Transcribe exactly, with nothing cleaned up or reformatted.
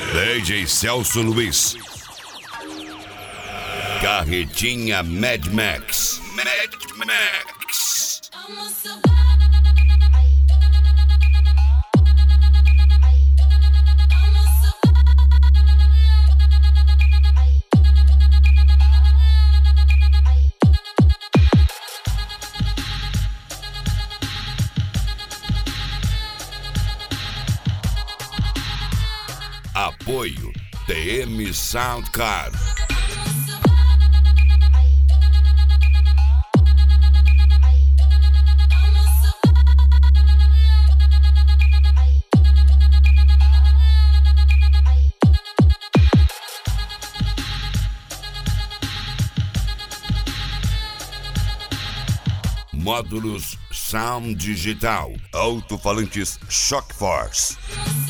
D J Celso Luiz. Carretinha Mad Max. Mad Max. Apoio T M Sound Card. Módulos Sound Digital. Alto-falantes Shock Force.